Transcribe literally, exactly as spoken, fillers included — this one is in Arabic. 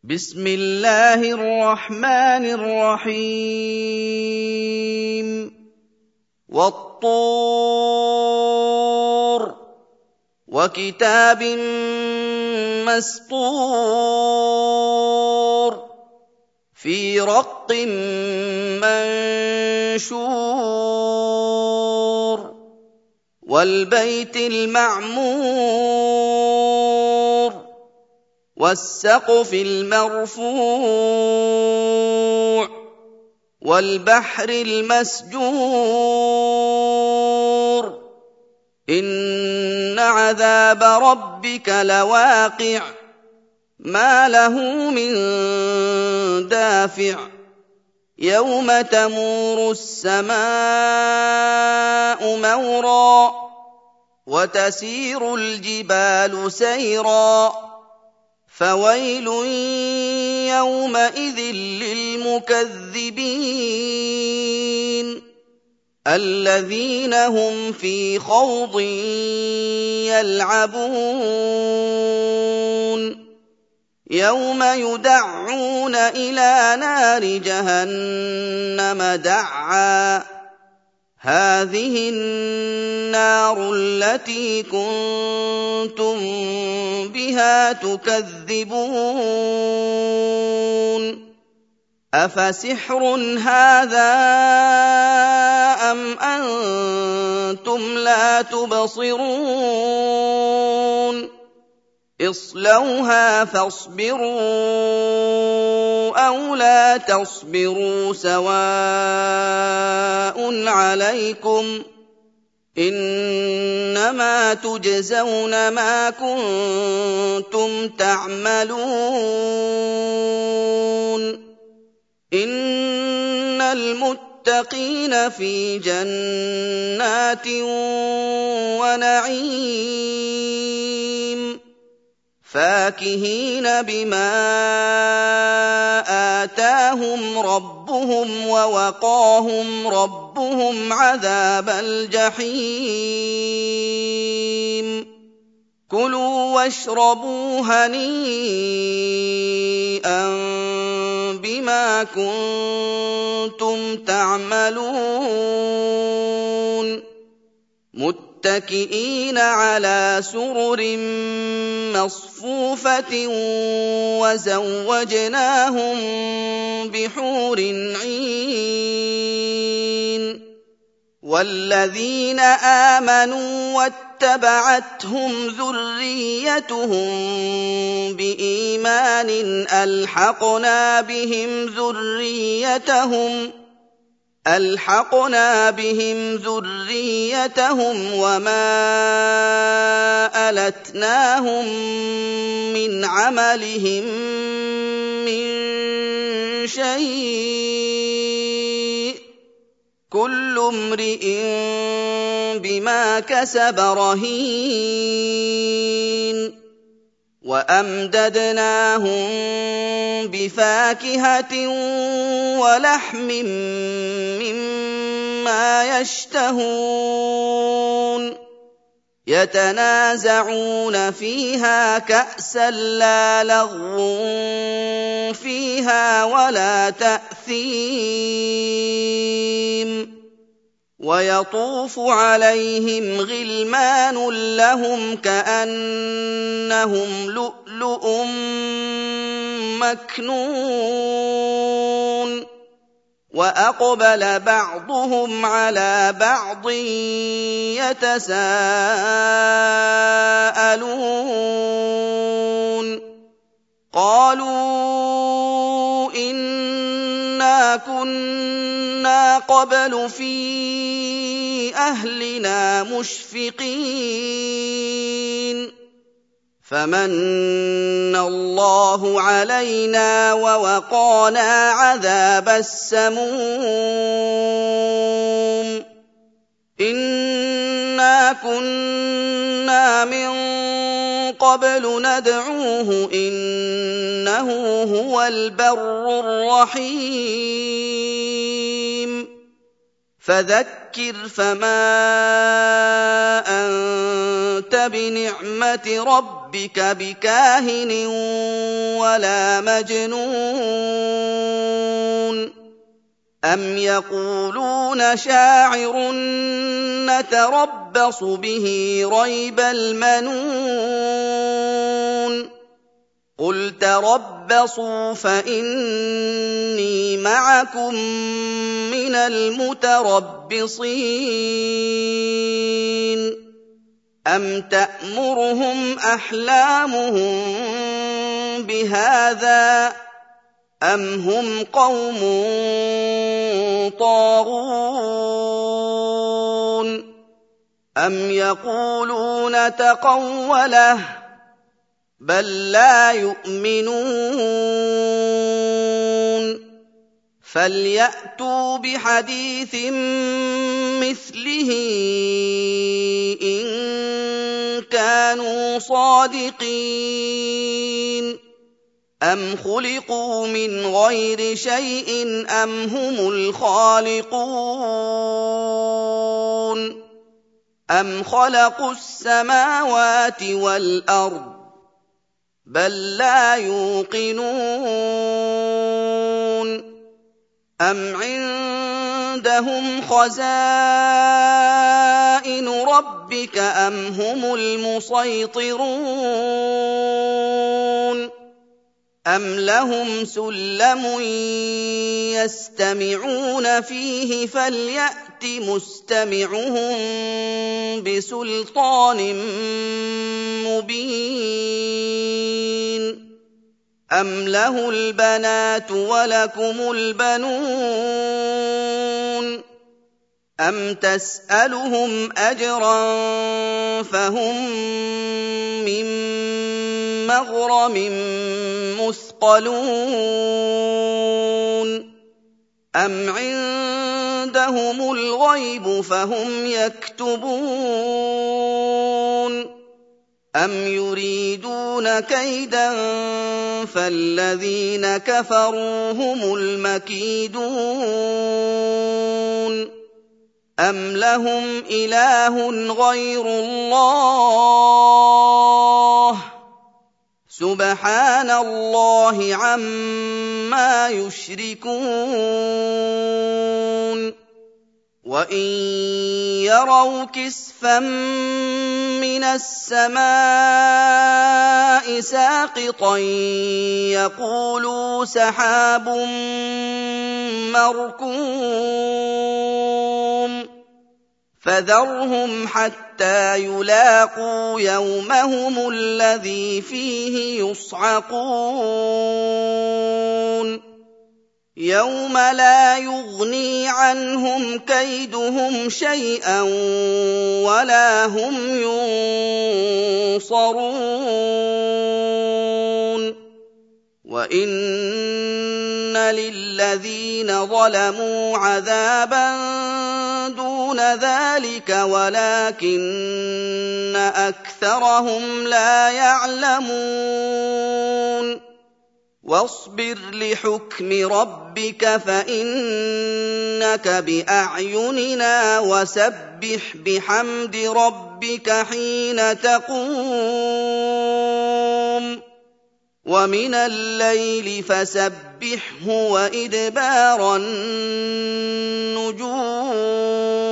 بسم الله الرحمن الرحيم والطور وكتاب مسطور في رق منشور والبيت المعمور والسقف المرفوع والبحر المسجور إن عذاب ربك لواقع ما له من دافع يوم تمور السماء مورا وتسير الجبال سيرا فويل يومئذ للمكذبين الذين هم في خوض يلعبون يوم يدعون إلى نار جهنم دعا هذه النار التي كنتم بها تكذبون أفسحر هذا أم أنتم لا تبصرون اصلوها فاصبروا أو لا تصبروا سواء عليكم إنما تجزون ما كنتم تعملون إن المتقين في جنات ونعيم فاكهين بما آتاهم ربهم ووقاهم ربهم عذاب الجحيم كلوا واشربوا هنيئا بما كنتم تعملون متكئين على سرر مصفوفة وزوجناهم بحور عين والذين آمنوا واتبعتهم ذريتهم بإيمان ألحقنا بهم ذريتهم ألحقنا بهم ذريتهم وما ألتناهم من عملهم من شيء كل امرئ بما كسب رهين وأمددناهم بفاكهة ولحم مما يشتهون يتنازعون فيها كأسا لا لغو فيها ولا تأثيم ويطوف عليهم غلمان لهم كأنهم لؤلؤ مكنون وأقبل بعضهم على بعض يتساءلون قالوا إنا كنا قبل في أهلنا مشفقين فمن الله علينا ووقانا عذاب السموم إنا كنا من قبل ندعوه إنه هو البر الرحيم فذكر فما أنت بنعمة ربك بكاهن ولا مجنون أم يقولون شاعر نتربص به ريب المنون قل تربصوا فإني معكم من المتربصين أم تأمرهم أحلامهم بهذا أم هم قوم طاغون أم يقولون تقوله بل لا يؤمنون فليأتوا بحديث مثله إن كانوا صادقين أم خلقوا من غير شيء أم هم الخالقون أم خلقوا السماوات والأرض بل لا يوقنون أم عندهم خزائن ربك أم هم المسيطرون أم لهم سلم يستمعون فيه فليأت مستمعهم بسلطان مبين أم له البنات ولكم البنون أم تسألهم أجرا فهم من مغرم مثقلون أم عندهم الغيب فهم يكتبون أم يريدون كيدا فالذين كفروا هم المكيدون أم لهم إله غير الله سبحان الله عما يشركون وإن يروا كسفا من السماء ساقطا يقولوا سحاب مركوم فذرهم حتى يلاقوا يومهم الذي فيه يصعقون يوم لا يغني عنهم كيدهم شيئا ولا هم ينصرون وإن للذين ظلموا عذابا دون ذلك ولكن أكثرهم لا يعلمون واصبر لحكم ربك فإنك بأعيننا وسبح بحمد ربك حين تقوم ومن الليل فسبحه وإدبار النجوم